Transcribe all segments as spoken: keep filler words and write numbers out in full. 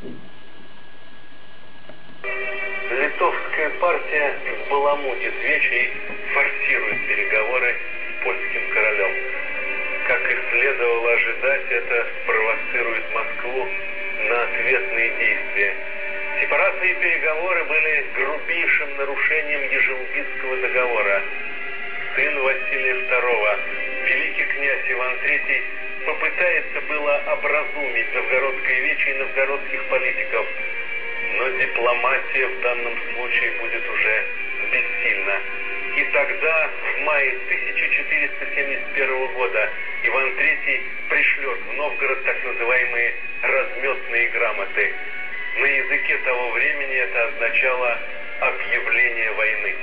Литовская партия баламутит вечи и форсирует переговоры с польским королем. Как и следовало ожидать, это спровоцирует Москву на ответные действия. Сепаратные переговоры были грубейшим нарушением Ежелгицкого договора. Сын Василия второго, великий князь Иван третий, попытается было образумить новгородское вече и новгородских политиков, но дипломатия в данном случае будет уже бессильна. И тогда, в мае тысяча четыреста семьдесят первого года, Иван третий пришлет в Новгород так называемые разметные грамоты. На языке того времени это означало объявление войны.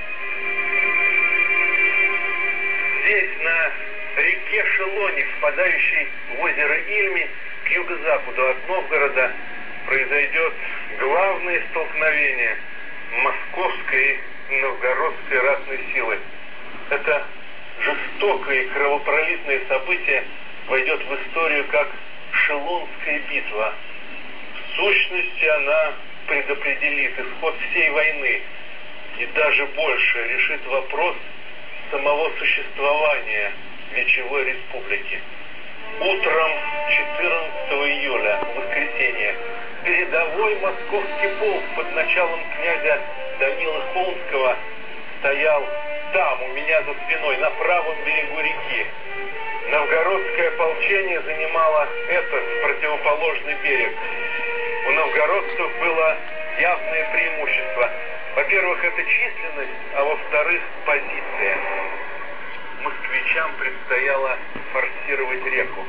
Здесь, на реке Шелони, впадающей в озеро Ильмень, к юго-западу от Новгорода, произойдет главное столкновение московской и новгородской ратной силы. Это жестокое и кровопролитное событие войдет в историю как Шелонская битва. В сущности, она предопределит исход всей войны и даже больше решит вопрос самого существования Вечевой Республики. Утром четырнадцатого июля, в воскресенье, передовой московский полк под началом князя Данилы Холмского стоял там, у меня за спиной, на правом берегу реки. Новгородское ополчение занимало этот противоположный берег. У новгородцев было явное преимущество. Во-первых, это численность, а во-вторых, позиция. Москвичам предстояло форсировать реку.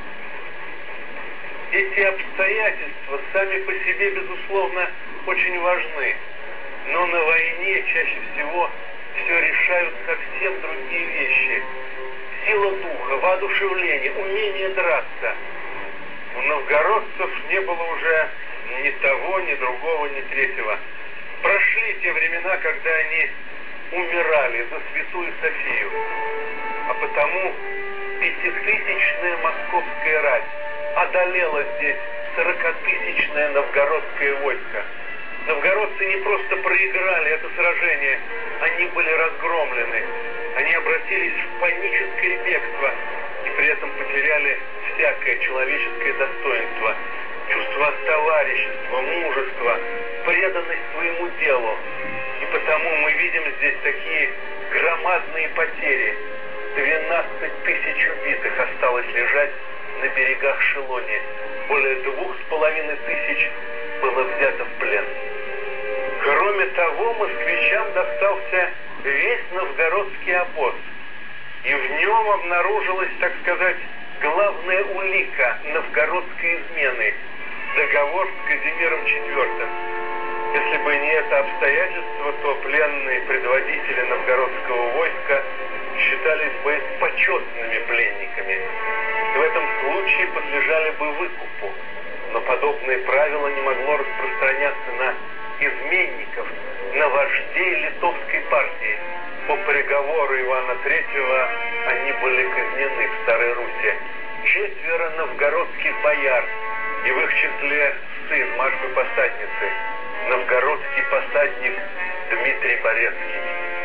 Эти обстоятельства сами по себе, безусловно, очень важны. Но на войне чаще всего все решают совсем другие вещи. Сила духа, воодушевление, умение драться. У новгородцев не было уже ни того, ни другого, ни третьего. Прошли те времена, когда они умирали за Святую Софию. А потому пятитысячная московская рать одолела здесь сорокатысячное новгородское войско. Новгородцы не просто проиграли это сражение, они были разгромлены. Они обратились в паническое бегство и при этом потеряли всякое человеческое достоинство, чувство товарищества, мужества, преданность своему делу. И потому мы видим здесь такие громадные потери. двенадцать тысяч убитых осталось лежать на берегах Шелони. Более двух с половиной тысяч было взято в плен. Кроме того, москвичам достался весь новгородский обоз. И в нем обнаружилась, так сказать, главная улика новгородской измены – договор с Казимиром четвёртым. Если бы не это обстоятельство, то пленные предводители новгородского войска считались бы почетными пленниками. И в этом случае подлежали бы выкупу. Но подобное правило не могло распространяться на изменников, на вождей литовской партии. По приговору Ивана третьего они были казнены в Старой Руси. Четверо новгородских бояр, и в их числе сын Марфы-Посадницы, новгородский посадник Дмитрий Борецкий.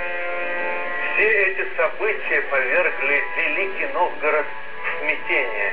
Все эти события повергли Великий Новгород в смятение.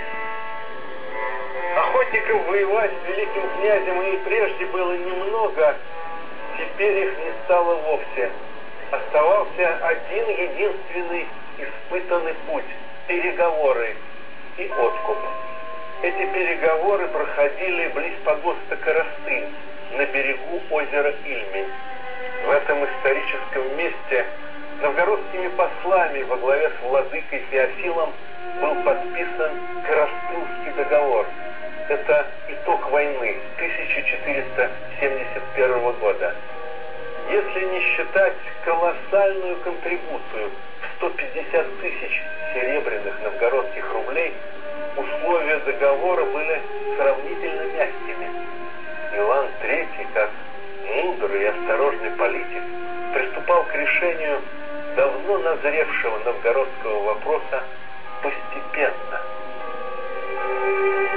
Охотников воевать с великим князем и прежде было немного, теперь их не стало вовсе. Оставался один единственный испытанный путь – переговоры и откуп. Эти переговоры проходили близ погоста Коростыль, на берегу озера Ильмень. В этом историческом месте новгородскими послами во главе с владыкой Феофилом был подписан Коростыльский договор. Это итог войны тысяча четыреста семьдесят первого года. Если не считать колоссальную контрибуцию в сто пятьдесят тысяч серебряных новгородских рублей, условия договора были сравнительно мягкими. Иван третий, как мудрый и осторожный политик, приступал к решению давно назревшего новгородского вопроса постепенно.